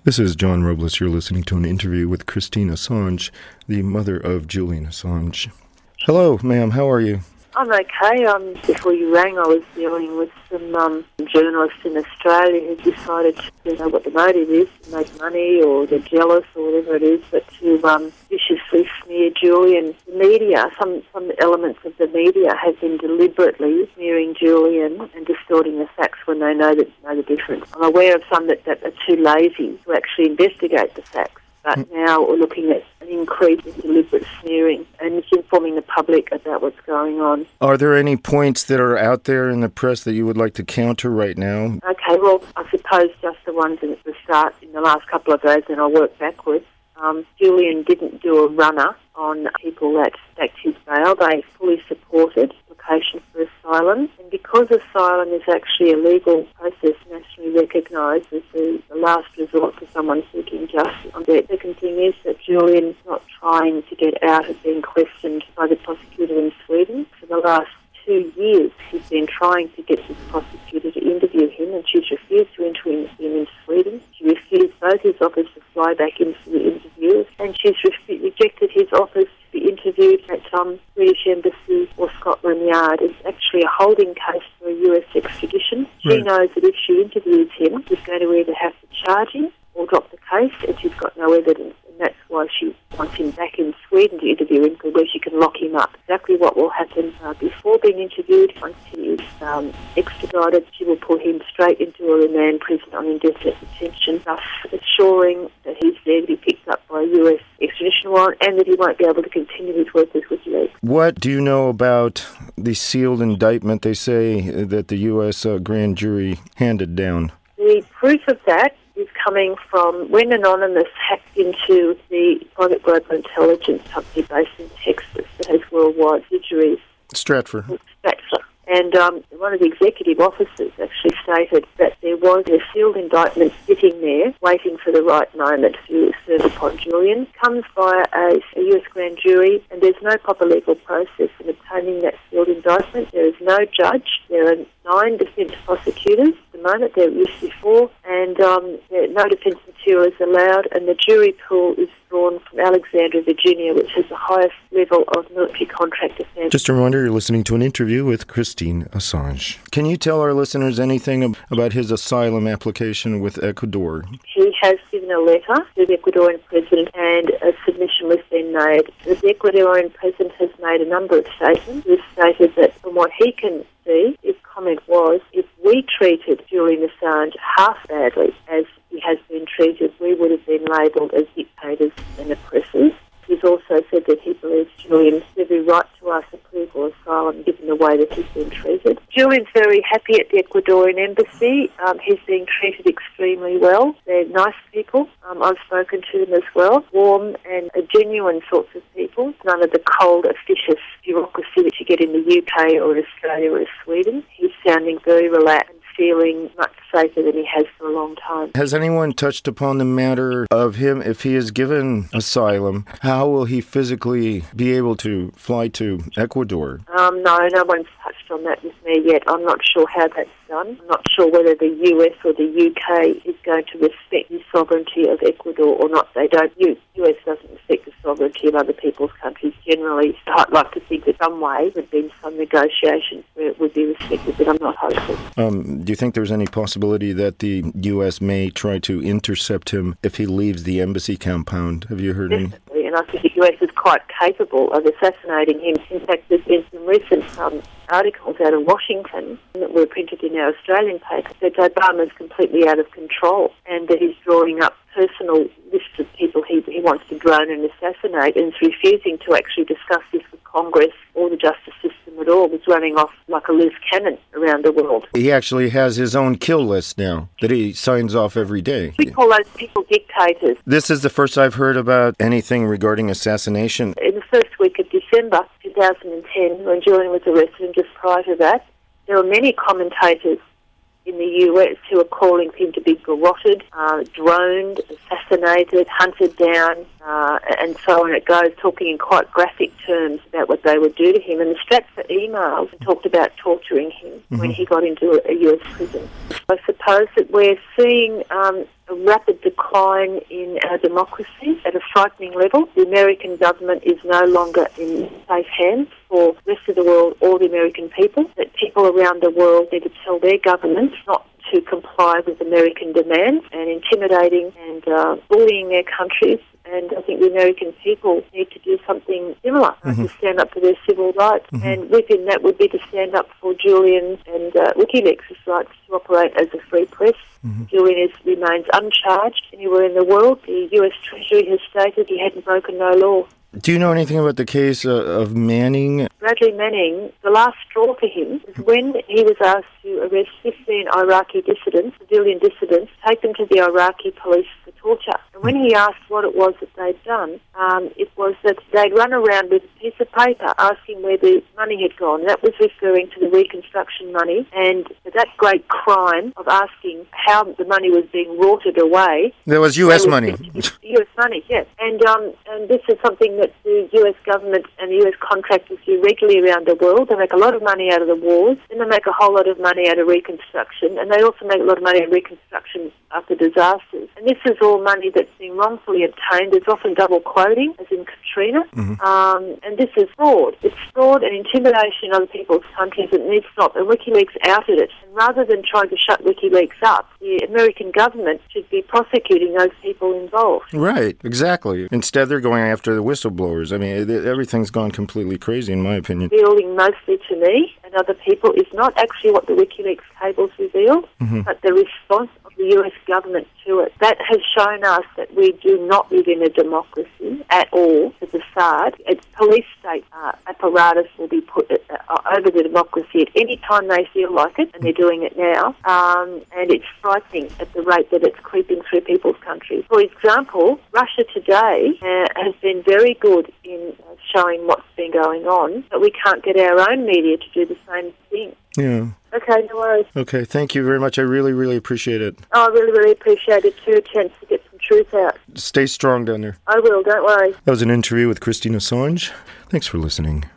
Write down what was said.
This is John Robles. You're listening to an interview with Christine Assange, the mother of Julian Assange. Hello, ma'am. How are you? I'm okay. Before you rang, I was dealing with some journalists in Australia who decided to, what the motive is, to make money or they're jealous or whatever it is, but to viciously smear Julian. The media, some elements of the media have been deliberately smearing Julian and distorting the facts when they know the difference. I'm aware of some that are too lazy to actually investigate the facts. But now we're looking at an increase in deliberate smearing and informing the public about what's going on. Are there any points that are out there in the press that you would like to counter right now? Okay, well, I suppose just the ones at the start in the last couple of days, and I'll work backwards. Julian didn't do a runner on people that backed his bail. They fully supported application for asylum. And because asylum is actually a legal process nationally recognised as the last resort for someone seeking justice, the second thing is that Julian's not trying to get out of being questioned by the prosecutor in Sweden. For the last 2 years, he's been trying to get this prosecutor to interview him, and she's refused to interview him in Sweden. She refused both his offers to fly back into the interview, and she's rejected his offers to be interviewed at British Embassy or Scotland Yard. It's actually a holding case for a US extradition. She knows that if she interviews him, she's going to either have to charge him or drop the case, and she's got no evidence. And that's why she wants him back in Sweden to interview him, where she can lock him up. Exactly what will happen before being interviewed. Once he is extradited, she will put him straight into a remand prison on indefinite detention, thus assuring that he's there to be picked up by a US extradition warrant and that he won't be able to continue his work with WikiLeaks. What do you know about the sealed indictment they say that the U.S. grand jury handed down? The proof of that is coming from when Anonymous hacked into the private global intelligence company based in Texas that has worldwide subsidiaries. Stratford. And one of the executive officers actually stated that there was a sealed indictment sitting there waiting for the right moment to serve upon Julian. It comes via a US grand jury, and there's no proper legal process in obtaining that sealed indictment. There is no judge. There are 9 defence prosecutors. At the moment there used before, and no defence material is allowed, and the jury pool is drawn from Alexandria, Virginia, which has the highest level of military contract defence. Just a reminder, you're listening to an interview with Christine Assange. Can you tell our listeners anything about his asylum application with Ecuador? He has given a letter to the Ecuadorian president, and a submission has been made. The Ecuadorian president has made a number of statements. He stated that from what he can see, his comment was, if we treated Julian Assange half badly as he has been treated, we would have been labelled as dictators and oppressors. He's also said that he believes Julian has every right to ask for political asylum given the way that he's been treated. Julian's very happy at the Ecuadorian embassy. He's being treated extremely well. They're nice people. I've spoken to them as well. Warm and genuine sorts of people. None of the cold, officious bureaucracy that you get in the UK or Australia or Sweden. He's sounding very relaxed and feeling much safer than he has for a long time. Has anyone touched upon the matter of him, if he is given asylum, how will he physically be able to fly to Ecuador? No one's touched on that with me yet. I'm not sure how that's done. I'm not sure whether the US or the UK is going to respect the sovereignty of Ecuador or not. They don't. US doesn't respect the sovereignty of other people's countries generally. So I'd like to think that some way there'd been some negotiations where it would be respected, but I'm not hopeful. Do you think there's any possibility that the US may try to intercept him if he leaves the embassy compound? Have you heard any? And I think the US is quite capable of assassinating him. In fact, there's been some recent articles out of Washington that were printed in our Australian paper that Obama's completely out of control and that he's drawing up personal lists of people he wants to drone and assassinate, and is refusing to actually discuss this with Congress or the justice system at all. He's running off like a loose cannon around the world. He actually has his own kill list now that he signs off every day. We call those people dictators. This is the first I've heard about anything regarding assassination. In the first week of December 2010, when Julian was arrested, and just prior to that, there were many commentators in the US who are calling him to be garroted, droned, assassinated, hunted down, and so on it goes, talking in quite graphic terms about what they would do to him. And the Stratford emails talked about torturing him when he got into a US prison. I suppose that we're seeing a rapid decline in our democracy at a frightening level. The American government is no longer in safe hands for the rest of the world or the American people, that people around the world need to tell their governments not to comply with American demands and intimidating and bullying their countries. And I think the American people need to do something similar, to stand up for their civil rights. And within that would be to stand up for Julian and WikiLeaks' rights to operate as a free press. Julian remains uncharged anywhere in the world. The US Treasury has stated he hadn't broken no law. Do you know anything about the case of Manning? Bradley Manning, the last straw for him is when he was asked to arrest 15 Iraqi dissidents, civilian dissidents, take them to the Iraqi police for torture. And when he asked what it was that they'd done, it was that they'd run around with a piece of paper asking where the money had gone. That was referring to the reconstruction money and that great crime of asking how the money was being rorted away. There was U.S. money. U.S. money, yes. And this is something that the U.S. government and the U.S. contractors do regularly around the world. They make a lot of money out of the wars, then they make a whole lot of money out of reconstruction, and they also make a lot of money out of reconstruction after disasters. And this is all money that's being wrongfully obtained. There's often double quoting, as in Katrina. And this is fraud. It's fraud and intimidation in other people's countries that needs to stop. And WikiLeaks outed it. And rather than trying to shut WikiLeaks up, the American government should be prosecuting those people involved. Right, exactly. Instead, they're going after the whistleblowers. I mean, everything's gone completely crazy, in my opinion. Revealing mostly to me and other people is not actually what the WikiLeaks cables revealed, but the response of the US government to it. That has shown us that we do not live in a democracy at all. As a facade, a police state apparatus will be put over the democracy at any time they feel like it, and they're doing it now. And it's frightening at the rate that it's creeping through people's countries. For example, Russia today has been very good in showing what's been going on, but we can't get our own media to do the same thing. Yeah. Okay, no worries. Okay, thank you very much. I really, really appreciate it. I really, really appreciate it too. A chance to get some truth out. Stay strong down there. I will, don't worry. That was an interview with Christine Assange. Thanks for listening.